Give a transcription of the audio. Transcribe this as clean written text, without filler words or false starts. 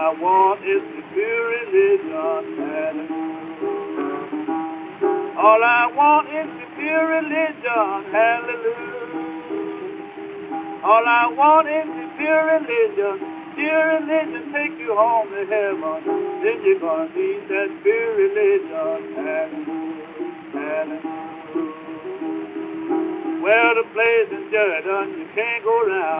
I want is the pure religion. Hallelujah. All I want is the pure religion. Hallelujah. All I want is the pure religion. Pure religion take you home to heaven. Then you're gonna need that pure religion. Hallelujah. Hallelujah. Well, the place in Jordan, you can't go round.